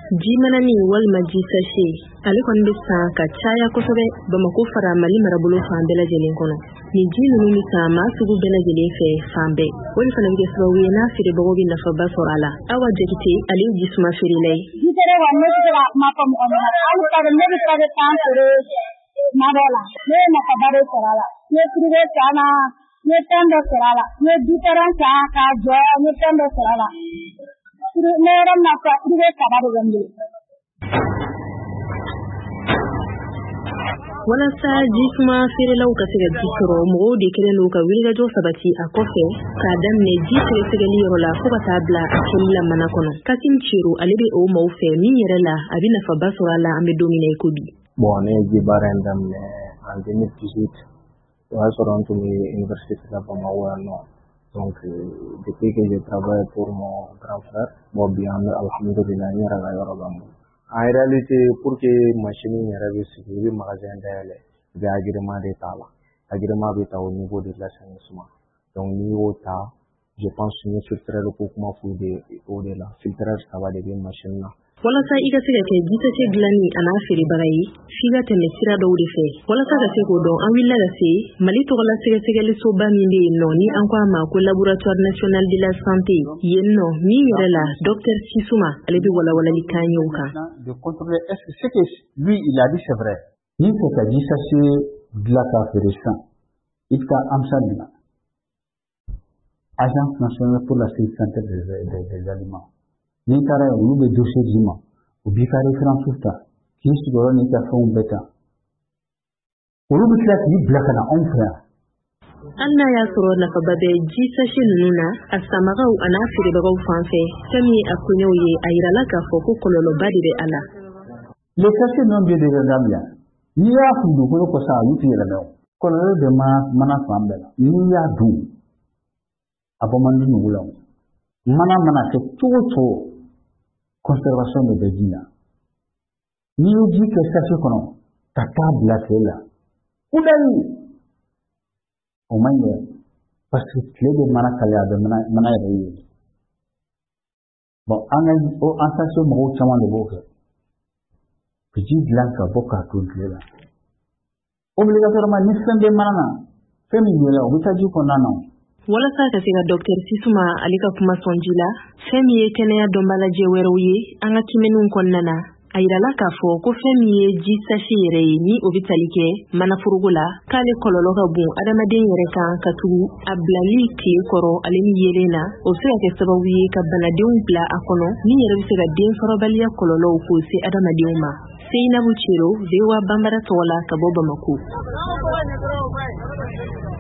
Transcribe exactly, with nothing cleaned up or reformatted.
Jimanani walma jisashe alikon bisa ka caya kosobe Bamako fara Mali marabolo fan bela jelen kono ni jinu ni sama sugu bela jelen fe fambe woni fana nge sababu na fire bago bi nafa basorala awa jekite ali jisuma firile jitere wa mesra ma ko mo na al ka ne bi ka tan sere marola ne na ka bare sorala ne prive kana ne tando sorala ne difference ka jo ne tando sorala ne ram na ka prive ka bare gande wala sa jisuma firelau ka siga jikoro mo de kelen ka wilga jo sabati a kofe ka danne jisere sigali rola ko ka tabla akilla manakono kasim chiru alibe o mo fe min yerela abina fa basorala ambe domine ko bi bon ne jibarandam ne en deux mille dix-huit wa soranto mi université de Bamako no donc depuis que je travaille pour mon grand frère bon bien alhamdulillah ni raga yoro bambo. En réalité, pour que machine soit sécurisée, le magasin est agrément d'état. Agrément d'état au niveau de l'assainissement. Donc, niveau ta, je pense que nous filtrons le pouvoir pour de la filtrage, ça va devenir machine. wala sa iga siga ke jita se glani ana firi bagayi figa te mesira do de fe wala sa ga se ko don an willa ga se Mali to la siga siga le so ba mi be no ni an kwa ma ko laboratoire national de la santé yenno mi yela docteur Sisuma alibi wala wala li kanyo ka de contrôler est-ce que c'est que lui il a dit c'est vrai ni ko ka jita se glaka fédération itka amsadina agence nationale pour la sécurité des, des, des aliments ni kara ni be dossier jima o bi ka référence ta ki su do ni ka fon beta o lu bi ni blaka na on frère anna ya soro na fa babe jisa shin nuna asamaga ana fire bago fanfe tami akunyo ye ayira la ka fo ko kololo badi be ala le kasse non bi de gamia ni ya fu do ko ko sa yuti la no kololo de ma mana fambela ni ya du abomandi ni wula mana mana ke toto conservation de Bedina. Ni on dit que ça fait qu'on ta table là c'est là. Où d'ailleurs au moins parce que les de manakaya de mana mana est bon en en en ça se mo chama le boke. Petit blanc boka tout là. Obligatoirement ni sembe manana. Famille là on t'a dit qu'on a non. wala sa ka siga docteur Sisuma alika kuma sonjila femi ye kene ya dombala je weroye anga kimenun konnana ayira la ka fo ko femi ye jisa shire ni obitalike mana furugula kale kololo ka bun adama den yere kan ka tugu ablali ki koro alemi yelena o se ka sababu ye ka bana den bla akono ni yere bi se ga den farobaliya kololo ko se adama den ma Seina Buchiro vewa bambara tola ka Bamako.